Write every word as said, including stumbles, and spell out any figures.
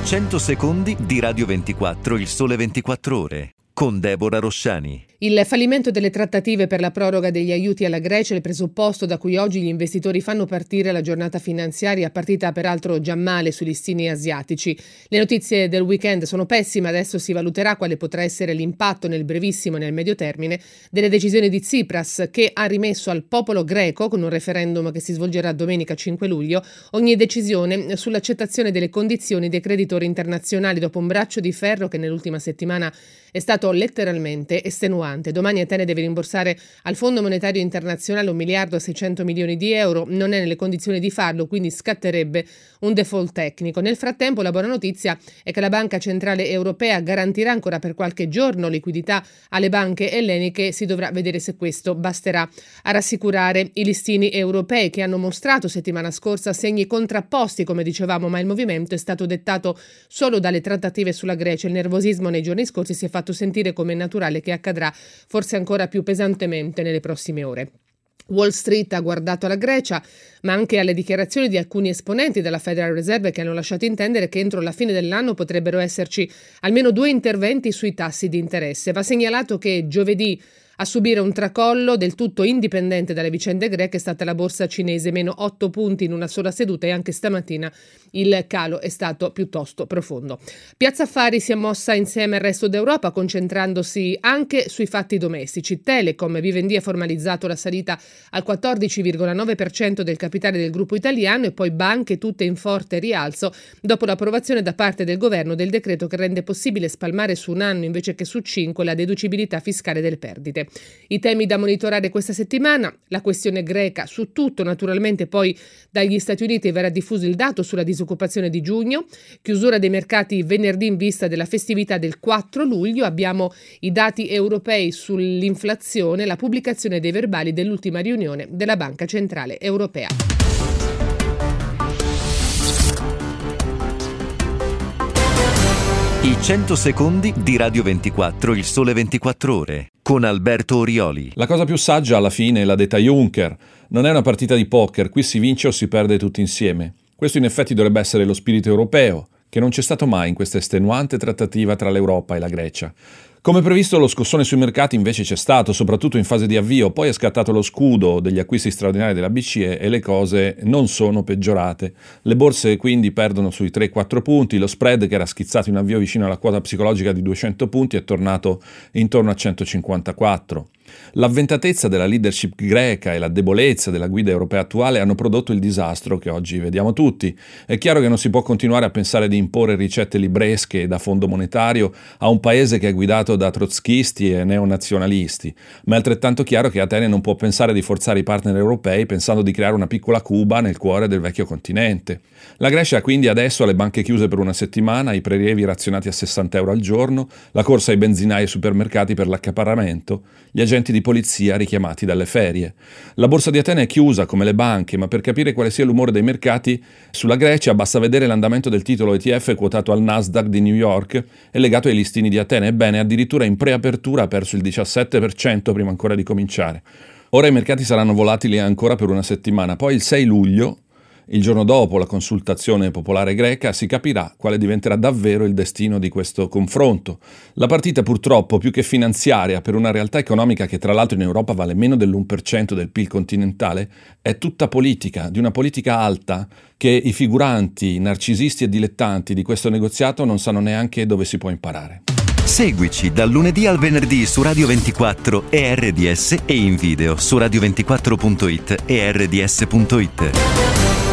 cento secondi di Radio ventiquattro, il sole ventiquattro ore, con Deborah Rosciani. Il fallimento delle trattative per la proroga degli aiuti alla Grecia è il presupposto da cui oggi gli investitori fanno partire la giornata finanziaria, partita peraltro già male sui listini asiatici. Le notizie del weekend sono pessime, adesso si valuterà quale potrà essere l'impatto nel brevissimo e nel medio termine delle decisioni di Tsipras, che ha rimesso al popolo greco, con un referendum che si svolgerà domenica cinque luglio, ogni decisione sull'accettazione delle condizioni dei creditori internazionali dopo un braccio di ferro che nell'ultima settimana è stato letteralmente estenuante. Domani Atene deve rimborsare al Fondo Monetario Internazionale un miliardo e seicento milioni di euro, non è nelle condizioni di farlo, quindi scatterebbe un default tecnico. Nel frattempo la buona notizia è che la Banca Centrale Europea garantirà ancora per qualche giorno liquidità alle banche elleniche. Si dovrà vedere se questo basterà a rassicurare i listini europei, che hanno mostrato settimana scorsa segni contrapposti, come dicevamo, ma il movimento è stato dettato solo dalle trattative sulla Grecia. Il nervosismo nei giorni scorsi si è fatto sentire, come è naturale che accadrà, forse ancora più pesantemente nelle prossime ore. Wall Street ha guardato alla Grecia, ma anche alle dichiarazioni di alcuni esponenti della Federal Reserve, che hanno lasciato intendere che entro la fine dell'anno potrebbero esserci almeno due interventi sui tassi di interesse. Va segnalato che giovedì a subire un tracollo del tutto indipendente dalle vicende greche è stata la borsa cinese, meno otto punti in una sola seduta, e anche stamattina il calo è stato piuttosto profondo. Piazza Affari si è mossa insieme al resto d'Europa, concentrandosi anche sui fatti domestici. Telecom, Vivendi ha formalizzato la salita al quattordici virgola nove per cento del capitale del gruppo italiano, e poi banche tutte in forte rialzo dopo l'approvazione da parte del governo del decreto che rende possibile spalmare su un anno invece che su cinque la deducibilità fiscale delle perdite. I temi da monitorare questa settimana: la questione greca su tutto, naturalmente poi dagli Stati Uniti verrà diffuso il dato sulla disoccupazione di giugno, chiusura dei mercati venerdì in vista della festività del quattro luglio, abbiamo i dati europei sull'inflazione, la pubblicazione dei verbali dell'ultima riunione della Banca Centrale Europea. I cento secondi di Radio ventiquattro, il sole ventiquattro ore, con Alberto Orioli. La cosa più saggia alla fine l'ha detta Juncker: non è una partita di poker, qui si vince o si perde tutti insieme. Questo in effetti dovrebbe essere lo spirito europeo, che non c'è stato mai in questa estenuante trattativa tra l'Europa e la Grecia. Come previsto, lo scossone sui mercati invece c'è stato, soprattutto in fase di avvio, poi è scattato lo scudo degli acquisti straordinari della B C E e le cose non sono peggiorate. Le borse quindi perdono sui tre quattro punti, lo spread, che era schizzato in avvio vicino alla quota psicologica di duecento punti, è tornato intorno a centocinquantaquattro. L'avventatezza della leadership greca e la debolezza della guida europea attuale hanno prodotto il disastro che oggi vediamo tutti. È chiaro che non si può continuare a pensare di imporre ricette libresche da Fondo Monetario a un paese che è guidato da trotskisti e neonazionalisti, ma è altrettanto chiaro che Atene non può pensare di forzare i partner europei pensando di creare una piccola Cuba nel cuore del vecchio continente. La Grecia quindi adesso ha le banche chiuse per una settimana, i prelievi razionati a sessanta euro al giorno, la corsa ai benzinai e ai supermercati per l'accaparramento, gli agenti di polizia richiamati dalle ferie. La borsa di Atene è chiusa come le banche, ma per capire quale sia l'umore dei mercati sulla Grecia basta vedere l'andamento del titolo E T F quotato al Nasdaq di New York e legato ai listini di Atene. Ebbene, addirittura in preapertura ha perso il diciassette per cento prima ancora di cominciare. Ora i mercati saranno volatili ancora per una settimana, poi il sei luglio, il giorno dopo la consultazione popolare greca, si capirà quale diventerà davvero il destino di questo confronto. La partita, purtroppo, più che finanziaria, per una realtà economica che tra l'altro in Europa vale meno dell'uno per cento del P I L continentale, è tutta politica, di una politica alta che i figuranti, narcisisti e dilettanti di questo negoziato non sanno neanche dove si può imparare. Seguici dal lunedì al venerdì su Radio ventiquattro e R D S e in video su radio ventiquattro punto it e R D S punto it.